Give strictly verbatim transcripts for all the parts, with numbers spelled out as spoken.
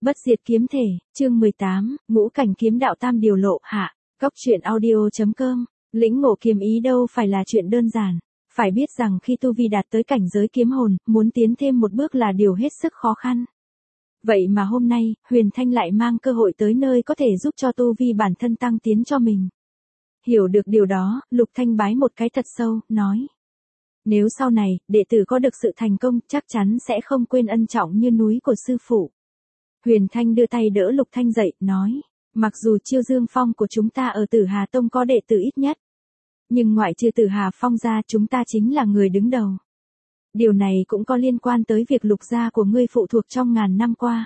Bất diệt kiếm thể, chương mười tám, ngũ cảnh kiếm đạo tam điều lộ hạ, góc truyện audio chấm com, lĩnh ngộ kiếm ý đâu phải là chuyện đơn giản. Phải biết rằng khi tu vi đạt tới cảnh giới kiếm hồn, muốn tiến thêm một bước là điều hết sức khó khăn. Vậy mà hôm nay, Huyền Thanh lại mang cơ hội tới nơi có thể giúp cho tu vi bản thân tăng tiến cho mình. Hiểu được điều đó, Lục Thanh bái một cái thật sâu, nói. Nếu sau này, đệ tử có được sự thành công, chắc chắn sẽ không quên ân trọng như núi của sư phụ. Huyền Thanh đưa tay đỡ Lục Thanh dậy, nói. Mặc dù Chiêu Dương Phong của chúng ta ở Tử Hà Tông có đệ tử ít nhất. Nhưng ngoại trừ Tử Hà Phong ra chúng ta chính là người đứng đầu. Điều này cũng có liên quan tới việc Lục gia của ngươi phụ thuộc trong ngàn năm qua.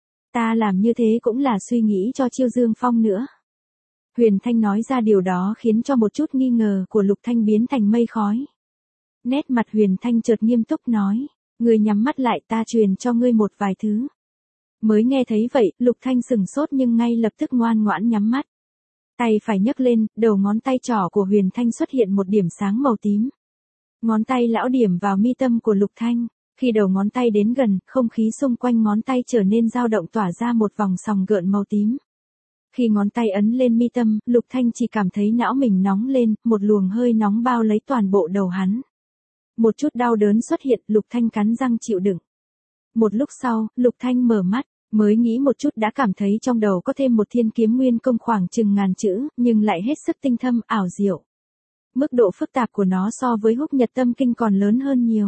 Ta làm như thế cũng là suy nghĩ cho Chiêu Dương Phong nữa. Huyền Thanh nói ra điều đó khiến cho một chút nghi ngờ của Lục Thanh biến thành mây khói. Nét mặt Huyền Thanh chợt nghiêm túc nói, ngươi nhắm mắt lại ta truyền cho ngươi một vài thứ. Mới nghe thấy vậy, Lục Thanh sừng sốt nhưng ngay lập tức ngoan ngoãn nhắm mắt. Tay phải nhấc lên, đầu ngón tay trỏ của Huyền Thanh xuất hiện một điểm sáng màu tím. Ngón tay lão điểm vào mi tâm của Lục Thanh, khi đầu ngón tay đến gần, không khí xung quanh ngón tay trở nên dao động tỏa ra một vòng sòng gợn màu tím. Khi ngón tay ấn lên mi tâm, Lục Thanh chỉ cảm thấy não mình nóng lên, một luồng hơi nóng bao lấy toàn bộ đầu hắn. Một chút đau đớn xuất hiện, Lục Thanh cắn răng chịu đựng. Một lúc sau, Lục Thanh mở mắt, mới nghĩ một chút đã cảm thấy trong đầu có thêm một thiên kiếm nguyên công khoảng chừng ngàn chữ, nhưng lại hết sức tinh thâm, ảo diệu. Mức độ phức tạp của nó so với Húc Nhật Tâm Kinh còn lớn hơn nhiều.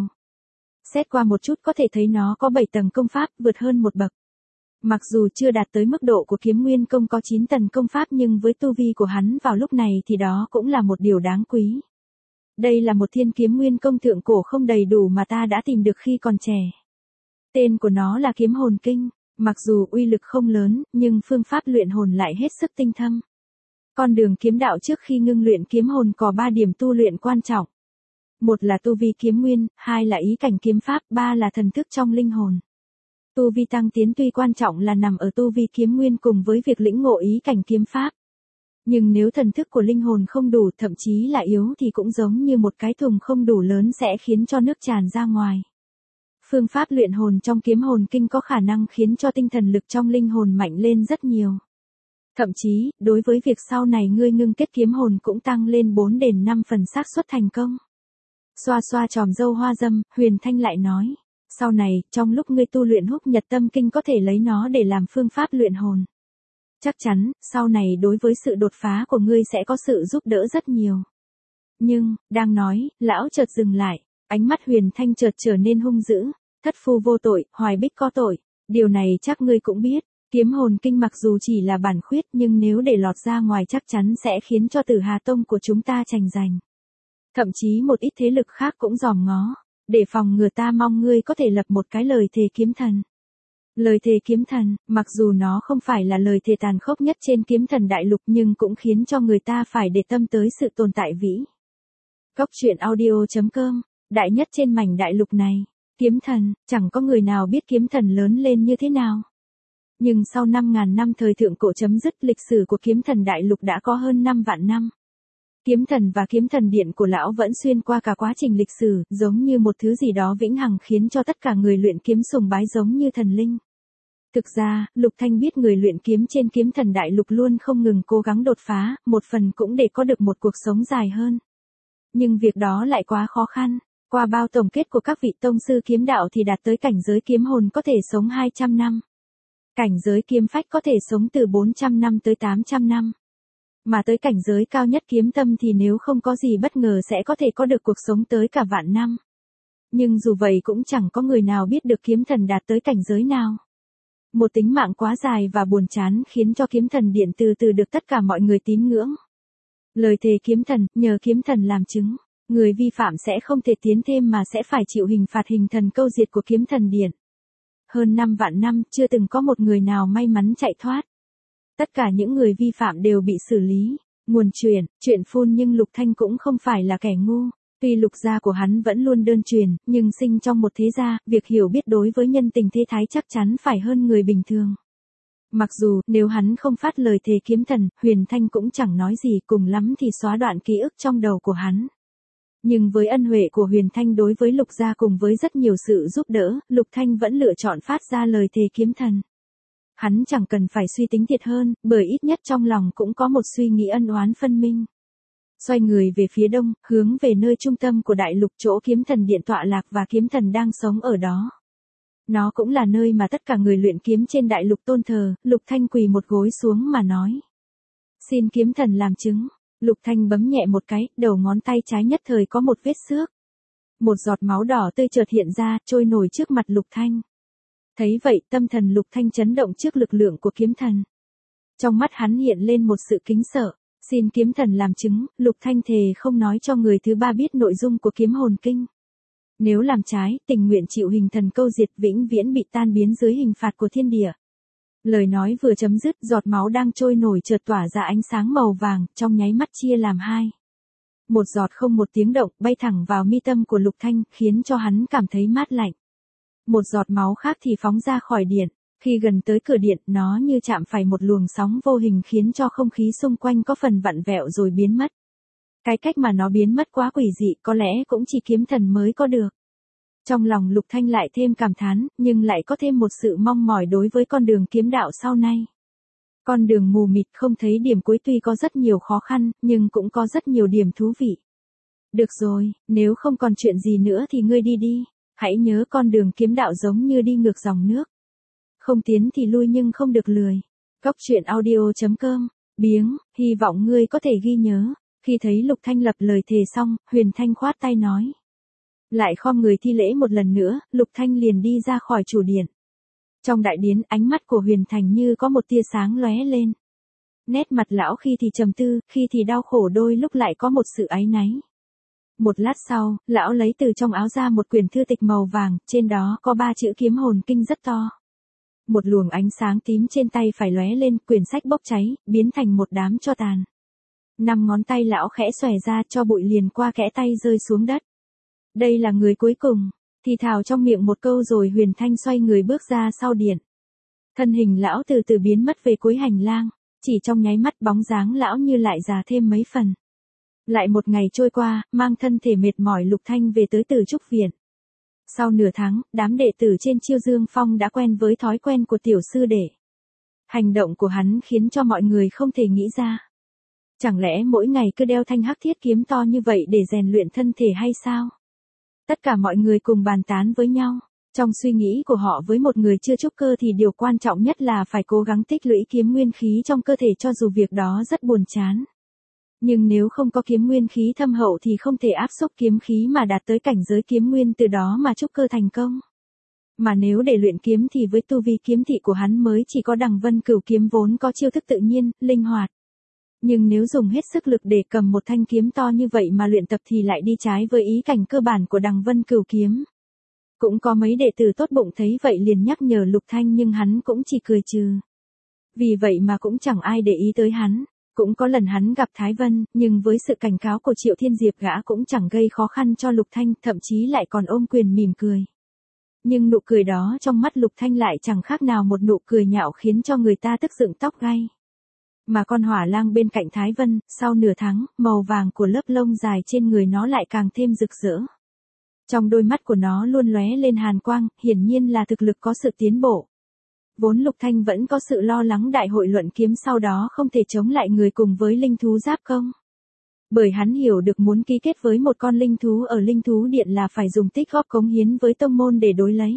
Xét qua một chút có thể thấy nó có bảy tầng công pháp, vượt hơn một bậc. Mặc dù chưa đạt tới mức độ của kiếm nguyên công có chín tầng công pháp nhưng với tu vi của hắn vào lúc này thì đó cũng là một điều đáng quý. Đây là một thiên kiếm nguyên công thượng cổ không đầy đủ mà ta đã tìm được khi còn trẻ. Tên của nó là Kiếm Hồn Kinh, mặc dù uy lực không lớn, nhưng phương pháp luyện hồn lại hết sức tinh thâm. Con đường kiếm đạo trước khi ngưng luyện kiếm hồn có ba điểm tu luyện quan trọng. Một là tu vi kiếm nguyên, hai là ý cảnh kiếm pháp, ba là thần thức trong linh hồn. Tu vi tăng tiến tuy quan trọng là nằm ở tu vi kiếm nguyên cùng với việc lĩnh ngộ ý cảnh kiếm pháp. Nhưng nếu thần thức của linh hồn không đủ, thậm chí là yếu thì cũng giống như một cái thùng không đủ lớn sẽ khiến cho nước tràn ra ngoài. Phương pháp luyện hồn trong Kiếm Hồn Kinh có khả năng khiến cho tinh thần lực trong linh hồn mạnh lên rất nhiều. Thậm chí, đối với việc sau này ngươi ngưng kết kiếm hồn cũng tăng lên bốn đến năm phần xác suất thành công. Xoa xoa tròm râu hoa dâm, Huyền Thanh lại nói, sau này, trong lúc ngươi tu luyện Húc Nhật Tâm Kinh có thể lấy nó để làm phương pháp luyện hồn. Chắc chắn, sau này đối với sự đột phá của ngươi sẽ có sự giúp đỡ rất nhiều. Nhưng, đang nói, lão chợt dừng lại, ánh mắt Huyền Thanh chợt trở nên hung dữ, thất phu vô tội, Hoài Bích có tội, điều này chắc ngươi cũng biết, Kiếm Hồn Kinh mặc dù chỉ là bản khuyết nhưng nếu để lọt ra ngoài chắc chắn sẽ khiến cho Tử Hà Tông của chúng ta tranh giành. Thậm chí một ít thế lực khác cũng dòm ngó, để phòng ngừa ta mong ngươi có thể lập một cái lời thề kiếm thần. Lời thề kiếm thần, mặc dù nó không phải là lời thề tàn khốc nhất trên kiếm thần đại lục nhưng cũng khiến cho người ta phải để tâm tới sự tồn tại vĩ. Góc truyện audio chấm com, đại nhất trên mảnh đại lục này, kiếm thần, chẳng có người nào biết kiếm thần lớn lên như thế nào. Nhưng sau năm ngàn năm thời thượng cổ chấm dứt, lịch sử của kiếm thần đại lục đã có hơn năm vạn năm. Kiếm thần và kiếm thần điện của lão vẫn xuyên qua cả quá trình lịch sử, giống như một thứ gì đó vĩnh hằng khiến cho tất cả người luyện kiếm sùng bái giống như thần linh. Thực ra, Lục Thanh biết người luyện kiếm trên kiếm thần đại lục luôn không ngừng cố gắng đột phá, một phần cũng để có được một cuộc sống dài hơn. Nhưng việc đó lại quá khó khăn. Qua bao tổng kết của các vị tông sư kiếm đạo thì đạt tới cảnh giới kiếm hồn có thể sống hai trăm năm. Cảnh giới kiếm phách có thể sống từ bốn trăm năm tới tám trăm năm. Mà tới cảnh giới cao nhất kiếm tâm thì nếu không có gì bất ngờ sẽ có thể có được cuộc sống tới cả vạn năm. Nhưng dù vậy cũng chẳng có người nào biết được kiếm thần đạt tới cảnh giới nào. Một tính mạng quá dài và buồn chán khiến cho kiếm thần điện từ từ được tất cả mọi người tín ngưỡng. Lời thề kiếm thần, nhờ kiếm thần làm chứng, người vi phạm sẽ không thể tiến thêm mà sẽ phải chịu hình phạt hình thần câu diệt của kiếm thần điện. Hơn năm vạn năm chưa từng có một người nào may mắn chạy thoát. Tất cả những người vi phạm đều bị xử lý. Nguồn truyền, chuyện phun nhưng Lục Thanh cũng không phải là kẻ ngu. Tuy Lục gia của hắn vẫn luôn đơn truyền, nhưng sinh trong một thế gia, việc hiểu biết đối với nhân tình thế thái chắc chắn phải hơn người bình thường. Mặc dù, nếu hắn không phát lời thề kiếm thần, Huyền Thanh cũng chẳng nói gì, cùng lắm thì xóa đoạn ký ức trong đầu của hắn. Nhưng với ân huệ của Huyền Thanh đối với Lục gia cùng với rất nhiều sự giúp đỡ, Lục Thanh vẫn lựa chọn phát ra lời thề kiếm thần. Hắn chẳng cần phải suy tính thiệt hơn, bởi ít nhất trong lòng cũng có một suy nghĩ ân oán phân minh. Xoay người về phía đông, hướng về nơi trung tâm của đại lục chỗ kiếm thần điện tọa lạc và kiếm thần đang sống ở đó. Nó cũng là nơi mà tất cả người luyện kiếm trên đại lục tôn thờ. Lục Thanh quỳ một gối xuống mà nói. Xin kiếm thần làm chứng. Lục Thanh bấm nhẹ một cái, đầu ngón tay trái nhất thời có một vết xước. Một giọt máu đỏ tươi chợt hiện ra, trôi nổi trước mặt Lục Thanh. Thấy vậy, tâm thần Lục Thanh chấn động trước lực lượng của kiếm thần. Trong mắt hắn hiện lên một sự kính sợ. Xin kiếm thần làm chứng. Lục Thanh thề không nói cho người thứ ba biết nội dung của kiếm hồn kinh. Nếu làm trái, tình nguyện chịu hình thần câu diệt, vĩnh viễn bị tan biến dưới hình phạt của thiên địa. Lời nói vừa chấm dứt, giọt máu đang trôi nổi chợt tỏa ra ánh sáng màu vàng, trong nháy mắt chia làm hai. Một giọt không một tiếng động, bay thẳng vào mi tâm của Lục Thanh, khiến cho hắn cảm thấy mát lạnh. Một giọt máu khác thì phóng ra khỏi điện. Khi gần tới cửa điện, nó như chạm phải một luồng sóng vô hình khiến cho không khí xung quanh có phần vặn vẹo rồi biến mất. Cái cách mà nó biến mất quá quỷ dị, có lẽ cũng chỉ kiếm thần mới có được. Trong lòng Lục Thanh lại thêm cảm thán, nhưng lại có thêm một sự mong mỏi đối với con đường kiếm đạo sau này. Con đường mù mịt không thấy điểm cuối tuy có rất nhiều khó khăn, nhưng cũng có rất nhiều điểm thú vị. Được rồi, nếu không còn chuyện gì nữa thì ngươi đi đi. Hãy nhớ con đường kiếm đạo giống như đi ngược dòng nước. Không tiến thì lui nhưng không được lười. Cốc truyện audio chấm com, biếng, hy vọng ngươi có thể ghi nhớ. Khi thấy Lục Thanh lập lời thề xong, Huyền Thanh khoát tay nói. Lại khom người thi lễ một lần nữa, Lục Thanh liền đi ra khỏi chủ điện. Trong đại điển, ánh mắt của Huyền Thành như có một tia sáng lóe lên. Nét mặt lão khi thì trầm tư, khi thì đau khổ, đôi lúc lại có một sự áy náy. Một lát sau, lão lấy từ trong áo ra một quyển thư tịch màu vàng, trên đó có ba chữ kiếm hồn kinh rất to. Một luồng ánh sáng tím trên tay phải lóe lên, quyển sách bốc cháy, biến thành một đám tro tàn. Năm ngón tay lão khẽ xòe ra, cho bụi liền qua kẽ tay rơi xuống đất. Đây là người cuối cùng, thì thào trong miệng một câu rồi Huyền Thanh xoay người bước ra sau điện. Thân hình lão từ từ biến mất về cuối hành lang, chỉ trong nháy mắt bóng dáng lão như lại già thêm mấy phần. Lại một ngày trôi qua, mang thân thể mệt mỏi Lục Thanh về tới Tử Trúc Viện. Sau nửa tháng, đám đệ tử trên Chiêu Dương Phong đã quen với thói quen của tiểu sư đệ. Hành động của hắn khiến cho mọi người không thể nghĩ ra. Chẳng lẽ mỗi ngày cứ đeo thanh hắc thiết kiếm to như vậy để rèn luyện thân thể hay sao? Tất cả mọi người cùng bàn tán với nhau. Trong suy nghĩ của họ, với một người chưa trúc cơ thì điều quan trọng nhất là phải cố gắng tích lũy kiếm nguyên khí trong cơ thể, cho dù việc đó rất buồn chán. Nhưng nếu không có kiếm nguyên khí thâm hậu thì không thể áp xúc kiếm khí mà đạt tới cảnh giới kiếm nguyên, từ đó mà trúc cơ thành công. Mà nếu để luyện kiếm thì với tu vi kiếm thị của hắn mới chỉ có Đằng Vân Cửu kiếm vốn có chiêu thức tự nhiên, linh hoạt. Nhưng nếu dùng hết sức lực để cầm một thanh kiếm to như vậy mà luyện tập thì lại đi trái với ý cảnh cơ bản của Đằng Vân Cửu kiếm. Cũng có mấy đệ tử tốt bụng thấy vậy liền nhắc nhở Lục Thanh, nhưng hắn cũng chỉ cười trừ. Vì vậy mà cũng chẳng ai để ý tới hắn. Cũng có lần hắn gặp Thái Vân, nhưng với sự cảnh cáo của Triệu Thiên Diệp, gã cũng chẳng gây khó khăn cho Lục Thanh, thậm chí lại còn ôm quyền mỉm cười. Nhưng nụ cười đó trong mắt Lục Thanh lại chẳng khác nào một nụ cười nhạo, khiến cho người ta tức dựng tóc gai. Mà con hỏa lang bên cạnh Thái Vân, sau nửa tháng, màu vàng của lớp lông dài trên người nó lại càng thêm rực rỡ. Trong đôi mắt của nó luôn lóe lên hàn quang, hiển nhiên là thực lực có sự tiến bộ. Vốn Lục Thanh vẫn có sự lo lắng đại hội luận kiếm sau đó không thể chống lại người cùng với linh thú giáp công. Bởi hắn hiểu được muốn ký kết với một con linh thú ở linh thú điện là phải dùng tích góp cống hiến với tông môn để đối lấy.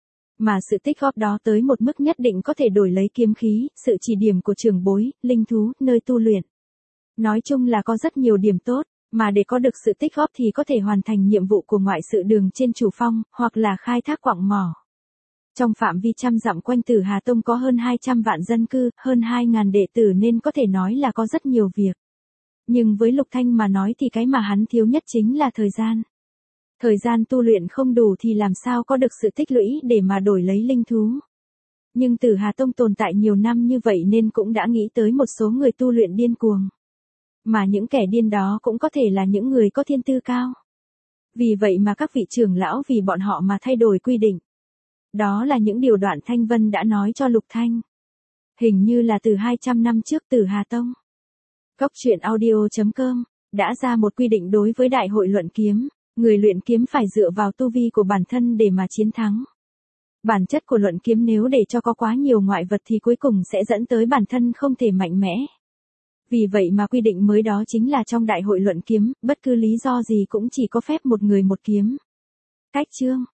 Mà sự tích góp đó tới một mức nhất định có thể đổi lấy kiếm khí, sự chỉ điểm của trưởng bối, linh thú, nơi tu luyện. Nói chung là có rất nhiều điểm tốt, mà để có được sự tích góp thì có thể hoàn thành nhiệm vụ của ngoại sự đường trên chủ phong, hoặc là khai thác quặng mỏ. Trong phạm vi trăm dặm quanh Tử Hà Tông có hơn hai trăm vạn dân cư, hơn hai ngàn đệ tử nên có thể nói là có rất nhiều việc. Nhưng với Lục Thanh mà nói thì cái mà hắn thiếu nhất chính là thời gian. Thời gian tu luyện không đủ thì làm sao có được sự tích lũy để mà đổi lấy linh thú. Nhưng Tử Hà Tông tồn tại nhiều năm như vậy nên cũng đã nghĩ tới một số người tu luyện điên cuồng. Mà những kẻ điên đó cũng có thể là những người có thiên tư cao. Vì vậy mà các vị trưởng lão vì bọn họ mà thay đổi quy định. Đó là những điều Đoạn Thanh Vân đã nói cho Lục Thanh. Hình như là từ hai trăm năm trước Tử Hà Tông. Cốc truyện audio chấm com đã ra một quy định đối với đại hội luận kiếm, người luyện kiếm phải dựa vào tu vi của bản thân để mà chiến thắng. Bản chất của luận kiếm nếu để cho có quá nhiều ngoại vật thì cuối cùng sẽ dẫn tới bản thân không thể mạnh mẽ. Vì vậy mà quy định mới đó chính là trong đại hội luận kiếm, bất cứ lý do gì cũng chỉ có phép một người một kiếm. Cách chương